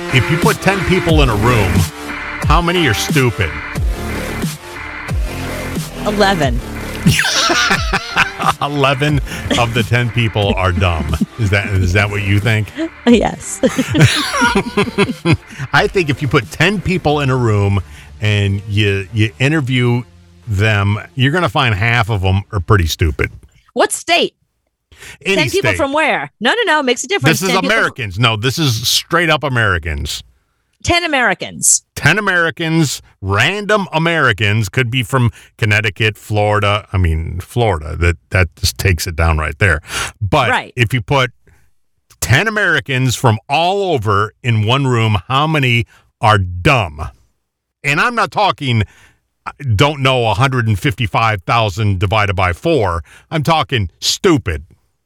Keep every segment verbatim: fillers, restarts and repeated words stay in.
If you put ten people in a room, how many are stupid? eleven. eleven of the ten people are dumb. Is that is that what you think? Yes. I think if you put ten people in a room and you you interview them, you're going to find half of them are pretty stupid. What state? Any ten people state. from where? No, no, no. Makes a difference. This is ten Americans. From, no, this is straight up Americans. ten Americans. ten Americans, random Americans, could be from Connecticut, Florida. I mean, Florida, that, that just takes it down right there. But right. If you put ten Americans from all over in one room, how many are dumb? And I'm not talking, don't know one hundred fifty-five thousand divided by four. I'm talking stupid.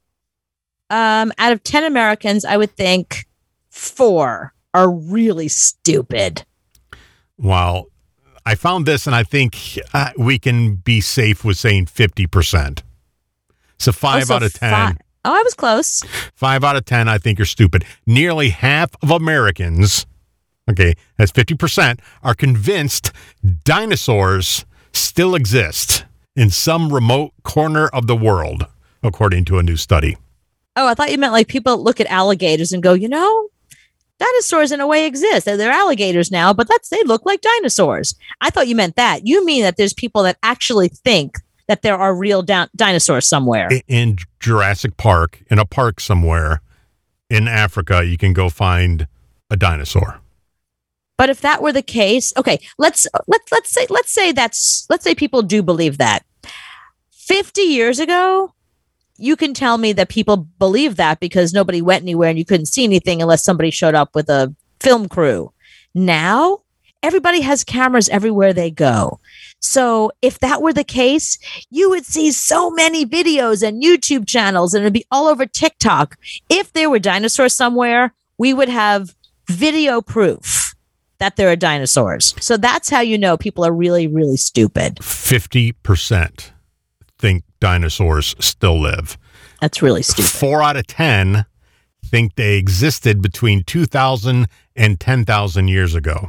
Um, out of ten Americans, I would think four are really stupid. Well, I found this, and I think uh, we can be safe with saying fifty percent. So five oh, so out of ten. Five. Oh, I was close. Five out of ten, I think, are stupid. Nearly half of Americans, okay, that's fifty percent, are convinced dinosaurs still exist in some remote corner of the world, according to a new study. Oh, I thought you meant like people look at alligators and go, you know, dinosaurs in a way exist. They're, they're alligators now, but that's they look like dinosaurs. I thought you meant that. You mean that there's people that actually think that there are real da- dinosaurs somewhere. In Jurassic Park, in a park somewhere in Africa, you can go find a dinosaur. But if that were the case, okay, let's let's let's say let's say that's let's say people do believe that. fifty years ago, you can tell me that people believe that because nobody went anywhere and you couldn't see anything unless somebody showed up with a film crew. Now, everybody has cameras everywhere they go. So if that were the case, you would see so many videos and YouTube channels and it'd be all over TikTok. If there were dinosaurs somewhere, we would have video proof that there are dinosaurs. So that's how you know people are really, really stupid. fifty percent think dinosaurs still live. That's really stupid. Four out of ten think they existed between two thousand and ten thousand years ago.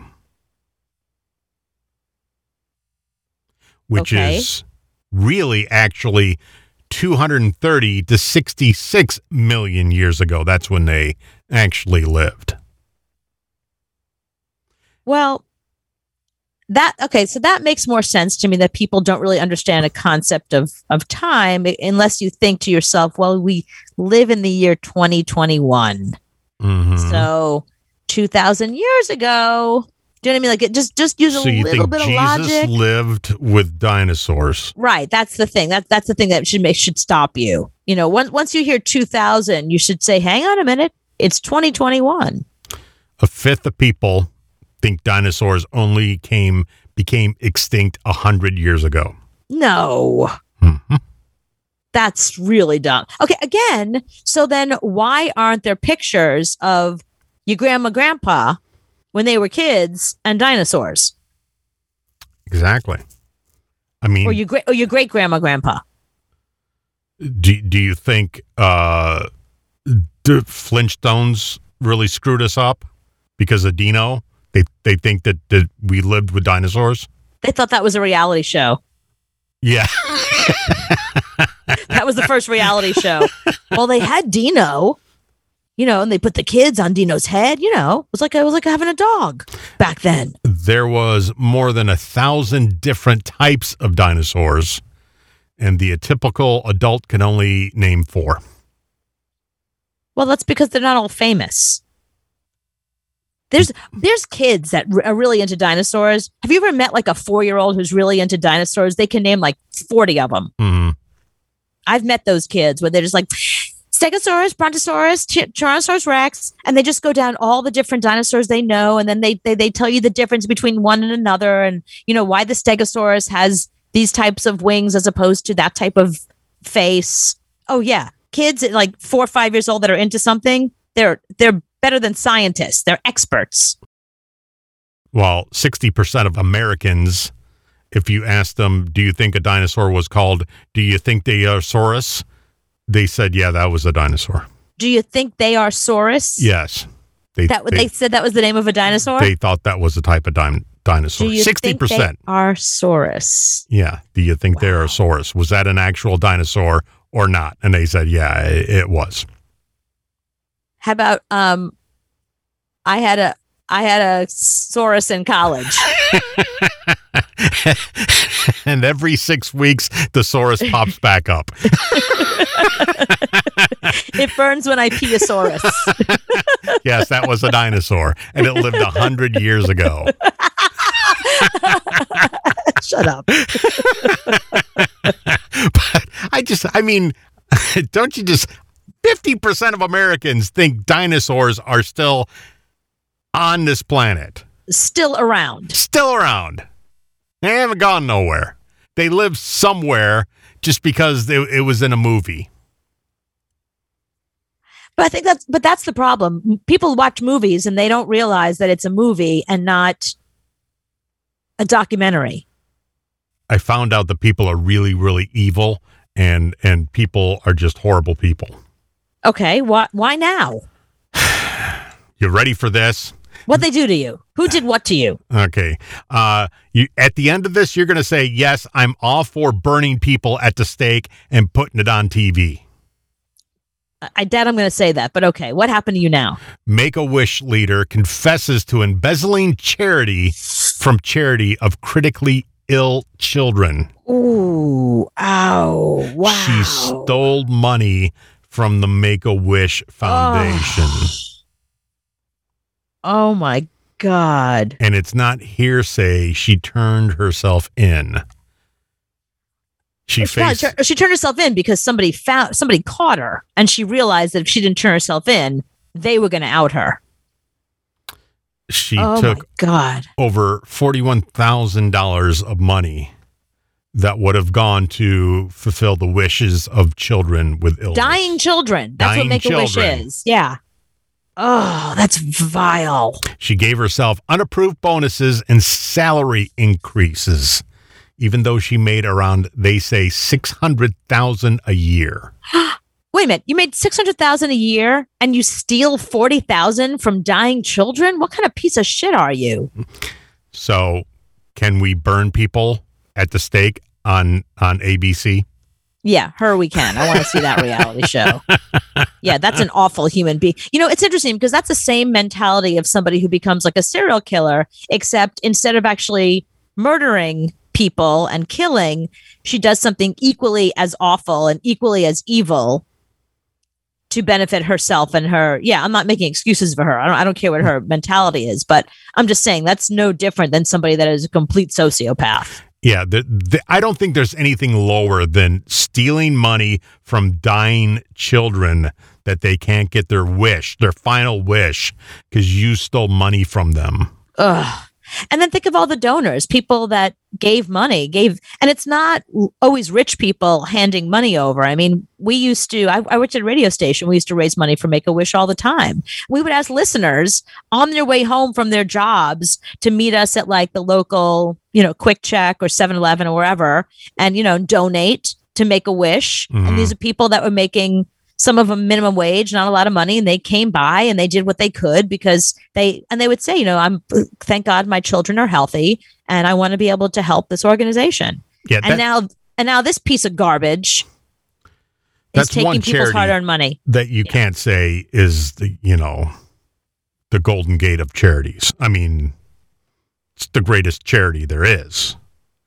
Which okay. is really actually two hundred thirty to sixty-six million years ago. That's when they actually lived. Well, that okay, so that makes more sense to me that people don't really understand a concept of of time unless you think to yourself, well, we live in the year twenty twenty-one. Mm-hmm. So two thousand years ago, do you know what I mean? Like, it just just use so a you little think bit Jesus of logic. lived with dinosaurs, right? That's the thing. That that's the thing that should make should stop you. You know, once once you hear two thousand, you should say, "Hang on a minute, it's twenty twenty-one." A fifth of people think dinosaurs only came became extinct a hundred years ago. No. Mm-hmm. That's really dumb. Okay, again, so then why aren't there pictures of your grandma, grandpa when they were kids and dinosaurs? Exactly. I mean, or your great or your great grandma, grandpa. Do do you think uh, the Flintstones really screwed us up because of Dino? They they think that, that we lived with dinosaurs. They thought that was a reality show. Yeah. That was the first reality show. Well, they had Dino, you know, and they put the kids on Dino's head. You know, it was like it was like having a dog back then. There was more than a thousand different types of dinosaurs, and the typical adult can only name four. Well, that's because they're not all famous. There's there's kids that r- are really into dinosaurs. Have you ever met like a four-year-old who's really into dinosaurs? They can name like forty of them. Mm-hmm. I've met those kids where they're just like Stegosaurus, Brontosaurus, Ch- Tyrannosaurus Rex, and they just go down all the different dinosaurs they know, and then they, they they tell you the difference between one and another, and you know why the Stegosaurus has these types of wings as opposed to that type of face. Oh yeah, kids at like four or five years old that are into something, they're they're better than scientists. They're experts. Well, sixty percent of Americans, if you ask them, do you think a dinosaur was called, do you think Dinosaurus? They said, yeah, that was a dinosaur. Do you think they are Saurus? Yes. They, That they, they said that was the name of a dinosaur. they thought that was a type of din- dinosaur. Do you Sixty think they percent. are Saurus? Yeah. Do you think they're Wow. a Saurus? Was that an actual dinosaur or not? And they said, yeah, it, it was. How about um? I had a I had a Saurus in college. And every six weeks, the Saurus pops back up. It burns when I pee a Saurus. Yes, that was a dinosaur, and it lived a hundred years ago. Shut up. But I just, I mean, don't you just, fifty percent of Americans think dinosaurs are still on this planet, Still around. still around. They haven't gone nowhere. They live somewhere just because they, it was in a movie. But I think that's but that's the problem. People watch movies and they don't realize that it's a movie and not a documentary. I found out that people are really, really evil, and and people are just horrible people. Okay, why why now? You ready for this? What they do to you? Who did what to you? Okay. Uh, you at the end of this, you're going to say, yes, I'm all for burning people at the stake and putting it on T V. I doubt I'm going to say that, but okay. What happened to you now? Make-A-Wish leader confesses to embezzling charity from charity of critically ill children. Ooh, ow, wow. She stole money from the Make-A-Wish Foundation. Oh my God. And it's not hearsay. She turned herself in. She It's not- faced... she turned herself in because somebody found somebody caught her, and she realized that if she didn't turn herself in, they were going to out her. She oh took my God. over forty-one thousand dollars of money that would have gone to fulfill the wishes of children with illness. Dying children. That's Dying what Make-A-Wish children. is. Yeah. Oh, that's vile. She gave herself unapproved bonuses and salary increases, even though she made around, they say, six hundred thousand dollars a year. Wait a minute. You made six hundred thousand dollars a year and you steal forty thousand dollars from dying children? What kind of piece of shit are you? So can we burn people at the stake on, on A B C? Yeah, her we can. I want to see that reality show. Yeah, that's an awful human being. You know, it's interesting because that's the same mentality of somebody who becomes like a serial killer, except instead of actually murdering people and killing, she does something equally as awful and equally as evil to benefit herself and her. Yeah, I'm not making excuses for her. I don't, I don't care what her mentality is, but I'm just saying that's no different than somebody that is a complete sociopath. Yeah, the, the, I don't think there's anything lower than stealing money from dying children that they can't get their wish, their final wish, because you stole money from them. Ugh. And then think of all the donors, people that gave money, gave, and it's not always rich people handing money over. I mean, we used to, I, I worked at a radio station. We used to raise money for Make-A-Wish all the time. We would ask listeners on their way home from their jobs to meet us at like the local, you know, Quick Check or seven eleven or wherever, and, you know, donate to Make-A-Wish. Mhm. And these are people that were making, some of them minimum wage, not a lot of money, and they came by and they did what they could because they, and they would say, you know, I'm, thank God my children are healthy and I want to be able to help this organization. Yeah, And that, now, and now this piece of garbage is That's one taking people's charity hard-earned money. that you can't say is the, you know, the Golden Gate of charities. I mean, it's the greatest charity there is,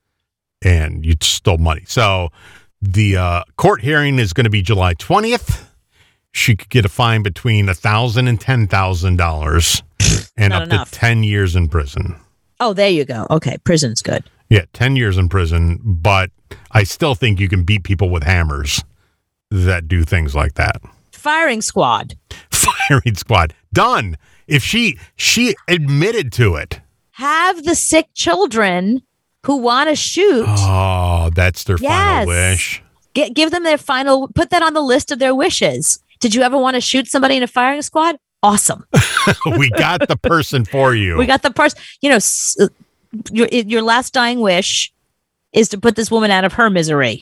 and you stole money. So the uh, court hearing is going to be July twentieth. She could get a fine between a thousand and ten thousand dollars, and Not up enough. to ten years in prison. Oh, there you go. Okay, prison's good. Yeah, ten years in prison, but I still think you can beat people with hammers that do things like that. Firing squad. Firing squad done. If she she admitted to it. Have the sick children who want to shoot. Oh, that's their Yes. final wish. Get, give them their final, put that on the list of their wishes. Did you ever want to shoot somebody in a firing squad? Awesome. We got the person for you. We got the person, you know, s- your, your last dying wish is to put this woman out of her misery.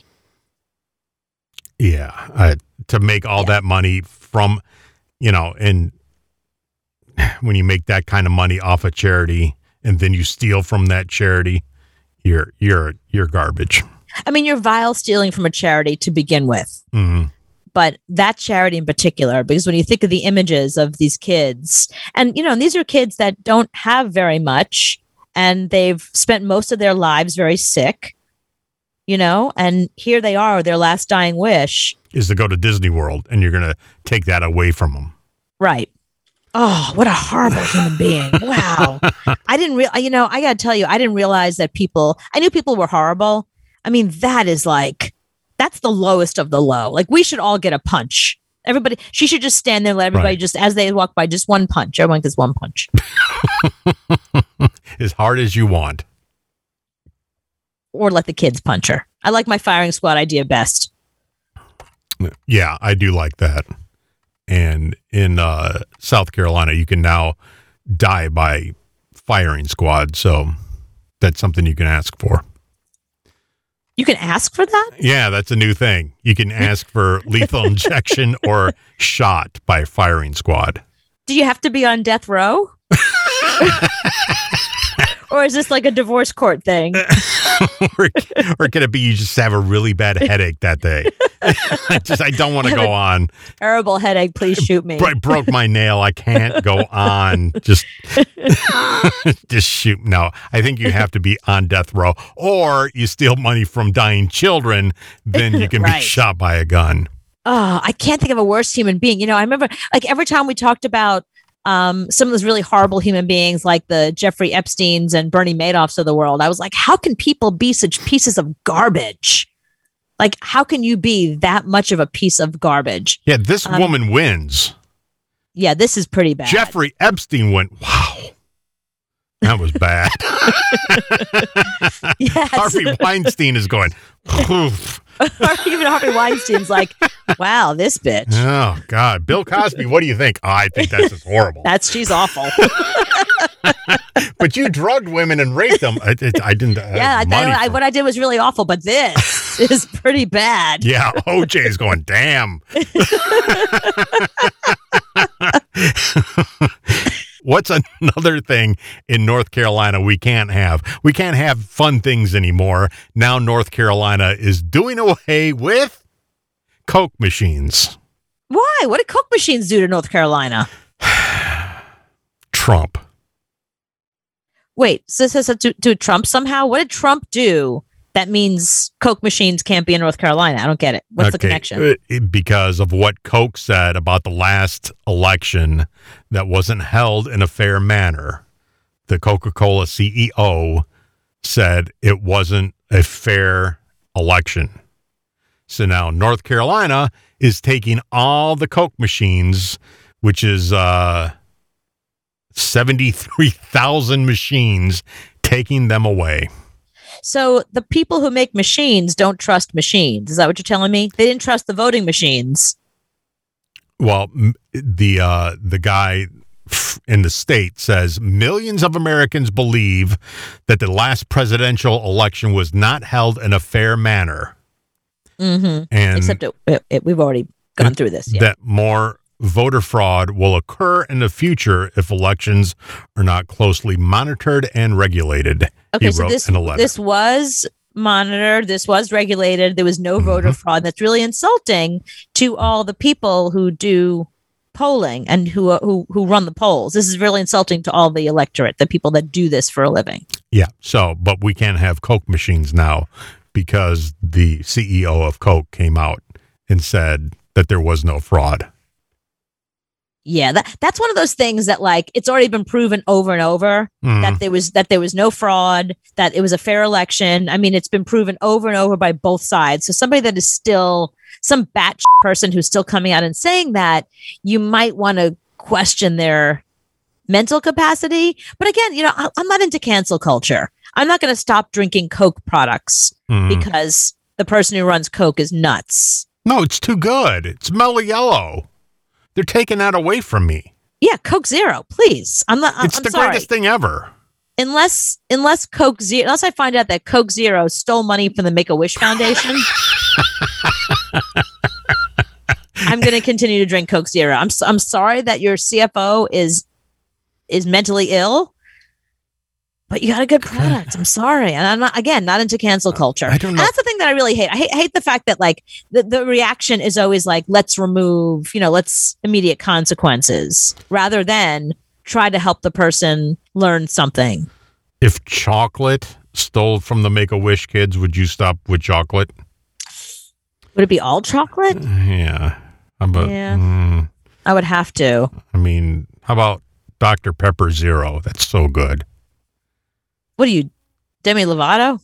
Yeah, uh, to make all Yeah. that money from, you know, and when you make that kind of money off a charity and then you steal from that charity, you're you're you're garbage. I mean, you're vile stealing from a charity to begin with. Mm-hmm. But that charity in particular, because when you think of the images of these kids, and, you know, and these are kids that don't have very much, and they've spent most of their lives very sick, you know, and here they are, their last dying wish is to go to Disney World, and you're going to take that away from them. Right. Oh, what a horrible human being. Wow. I didn't real, you know, I got to tell you, I didn't realize that people, I knew people were horrible. I mean, that is like, that's the lowest of the low. Like, we should all get a punch. Everybody, she should just stand there and let everybody right. just, as they walk by, just one punch. Everyone gets one punch. As hard as you want. Or let the kids punch her. I like my firing squad idea best. Yeah, I do like that. And in uh, South Carolina, you can now die by firing squad. So that's something you can ask for. You can ask for that? Yeah, that's a new thing. You can ask for lethal injection or shot by firing squad. Do you have to be on death row? Or is this like a divorce court thing? or, or can it be you just have a really bad headache that day? I just I don't want to go on. Terrible headache. Please shoot me. I broke my nail. I can't go on. Just, just shoot. No, I think you have to be on death row, or you steal money from dying children. Then you can right. be shot by a gun. Oh, I can't think of a worse human being. You know, I remember like every time we talked about Um, some of those really horrible human beings like the Jeffrey Epsteins and Bernie Madoffs of the world, I was like, how can people be such pieces of garbage? Like, how can you be that much of a piece of garbage? Yeah, this um, woman wins. Yeah, this is pretty bad. Jeffrey Epstein went, wow. That was bad. Yes. Harvey Weinstein is going, oof. Even Harvey Weinstein's like, wow, this bitch. Oh, God. Bill Cosby, what do you think? Oh, I think that's just horrible. That's, she's awful. But you drugged women and raped them. I, it, I didn't. I yeah, I, I, what I did was really awful, but this is pretty bad. Yeah, O J's going, damn. What's another thing in North Carolina we can't have? We can't have fun things anymore. Now North Carolina is doing away with Coke machines. Why? What did Coke machines do to North Carolina? Trump. Wait, so this has to do Trump somehow? What did Trump do that means Coke machines can't be in North Carolina? I don't get it. What's okay. the connection? Because of what Coke said about the last election that wasn't held in a fair manner. The Coca-Cola C E O said it wasn't a fair election. So now North Carolina is taking all the Coke machines, which is uh, seventy-three thousand machines, taking them away. So the people who make machines don't trust machines. Is that what you're telling me? They didn't trust the voting machines. Well, the uh, the guy in the state says millions of Americans believe that the last presidential election was not held in a fair manner. Mm-hmm. And except it, it, it, we've already gone through this. Yeah. That more voter fraud will occur in the future if elections are not closely monitored and regulated. Okay, he so wrote this, in a letter. this was monitored. This was regulated. There was no mm-hmm. voter fraud. That's really insulting to all the people who do polling and who, who, who run the polls. This is really insulting to all the electorate, the people that do this for a living. Yeah. So, but we can't have Coke machines now because the C E O of Coke came out and said that there was no fraud. Yeah, that, that's one of those things that, like, it's already been proven over and over mm. that there was that there was no fraud, that it was a fair election. I mean, it's been proven over and over by both sides. So somebody that is still some batch person who's still coming out and saying that, you might want to question their mental capacity. But again, you know, I, I'm not into cancel culture. I'm not going to stop drinking Coke products mm. because the person who runs Coke is nuts. No, it's too good. It's mellow yellow. They're taking that away from me. Yeah, Coke Zero, please. I'm not. It's I'm the sorry. greatest thing ever. Unless, unless Coke Zero, unless I find out that Coke Zero stole money from the Make-A-Wish Foundation, I'm going to continue to drink Coke Zero. I'm I'm sorry that your C F O is is mentally ill, but you got a good product. I'm sorry. And I'm not, again, not into cancel culture. I don't know. And that's the thing that I really hate. I hate, hate the fact that like the, the reaction is always like, let's remove, you know, let's immediate consequences rather than try to help the person learn something. If chocolate stole from the Make-A-Wish kids, would you stop with chocolate? Would it be all chocolate? Yeah. How about, Yeah. mm, I would have to. I mean, how about Doctor Pepper Zero? That's so good. What are you, Demi Lovato?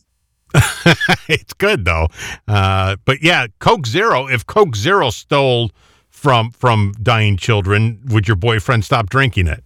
It's good though. Uh, but yeah, Coke Zero. If Coke Zero stole from from dying children, would your boyfriend stop drinking it?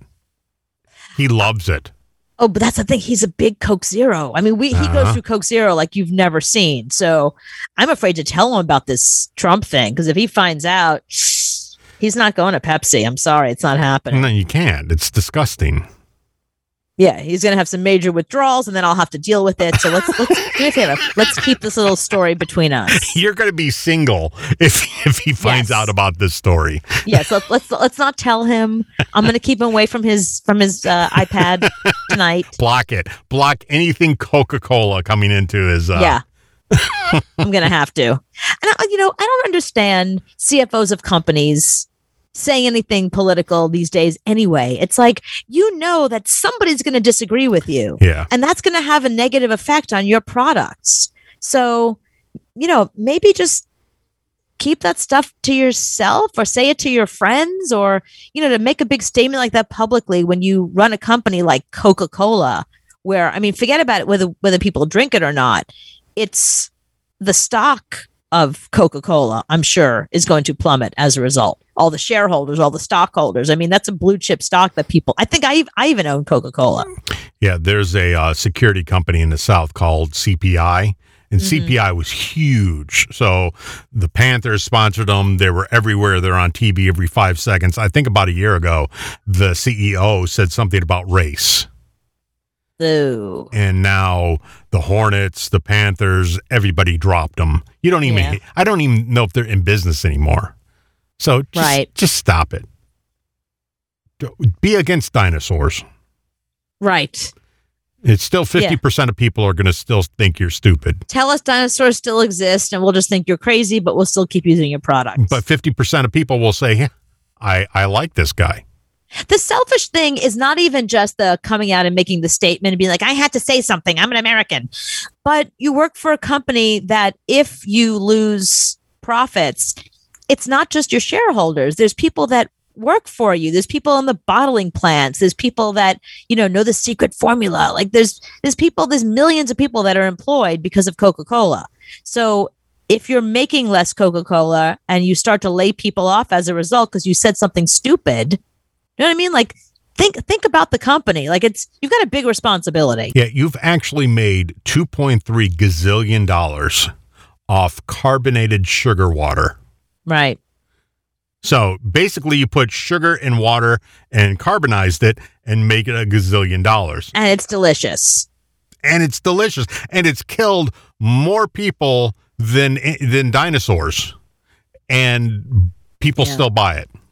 He loves it. Oh, but that's the thing. He's a big Coke Zero. I mean, we he Uh-huh. goes through Coke Zero like you've never seen. So I'm afraid to tell him about this Trump thing because if he finds out, he's not going to Pepsi. I'm sorry, it's not happening. No, you can't. It's disgusting. Yeah, he's going to have some major withdrawals, and then I'll have to deal with it. So let's let's do me a favor. Let's keep this little story between us. You're going to be single if if he finds Yes. out about this story. Yes, let's let's let's not tell him. I'm going to keep him away from his from his uh, iPad tonight. Block it. Block anything Coca-Cola coming into his. Uh, Yeah. I'm going to have to. And, I, you know, I don't understand C F Os of companies saying anything political these days anyway. It's like, you know that somebody's going to disagree with you. Yeah. And that's going to have a negative effect on your products. So, you know, maybe just keep that stuff to yourself or say it to your friends or, you know, to make a big statement like that publicly when you run a company like Coca-Cola, where, I mean, forget about it, whether whether people drink it or not. It's the stock of Coca-Cola, I'm sure, is going to plummet as a result. All the shareholders, all the stockholders. I mean, that's a blue chip stock that people, I think I, I even own Coca-Cola. Yeah. There's a uh, security company in the South called C P I. And Mm-hmm. C P I was huge. So the Panthers sponsored them. They were everywhere. They're on T V every five seconds. I think about a year ago, the C E O said something about race. Ooh. And now the Hornets, the Panthers, everybody dropped them. You don't even, Yeah. I don't even know if they're in business anymore. So just, Right. just stop it. Be against dinosaurs. Right. It's still fifty percent of people are going to still think you're stupid. Tell us dinosaurs still exist and we'll just think you're crazy, but we'll still keep using your products. But fifty percent of people will say, yeah, I, I like this guy. The selfish thing is not even just the coming out and making the statement and being like, I had to say something. I'm an American. But you work for a company that if you lose profits, it's not just your shareholders. There's people that work for you. There's people in the bottling plants. There's people that, you know, know the secret formula. Like there's there's people, there's millions of people that are employed because of Coca-Cola. So if you're making less Coca-Cola and you start to lay people off as a result because you said something stupid, you know what I mean? Like, think think about the company. Like, it's you've got a big responsibility. Yeah, you've actually made two point three gazillion dollars off carbonated sugar water. Right. So basically, you put sugar in water and carbonized it and make it a gazillion dollars. And it's delicious. And it's delicious. And it's killed more people than than dinosaurs. And people Yeah. still buy it.